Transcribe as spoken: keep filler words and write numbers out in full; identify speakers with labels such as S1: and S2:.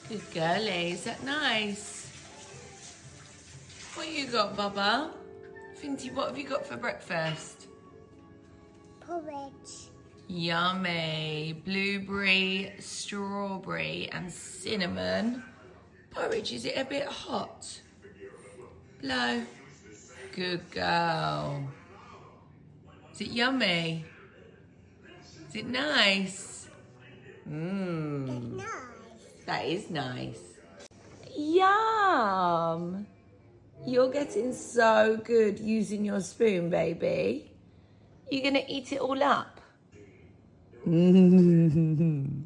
S1: Good girlie, is that nice? What you got, Bubba? Finty, what have you got for breakfast?
S2: Porridge.
S1: Yummy. Blueberry, strawberry and cinnamon. Porridge, is it a bit hot? Blow. Good girl. Is it yummy? Is it nice? Mmm.
S2: Nice.
S1: That is nice. Yum. You're getting so good using your spoon, baby. You're gonna eat it all up.